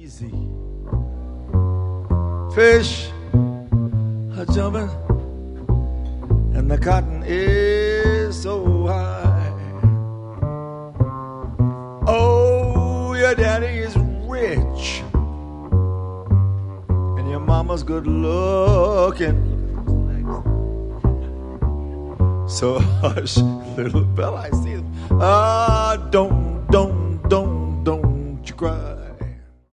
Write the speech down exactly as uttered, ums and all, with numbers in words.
easy. Fish are jumping, and the cotton is so high. Oh, your daddy is rich, and your mama's good looking. So hush, little Bella, I see them. Ah, don't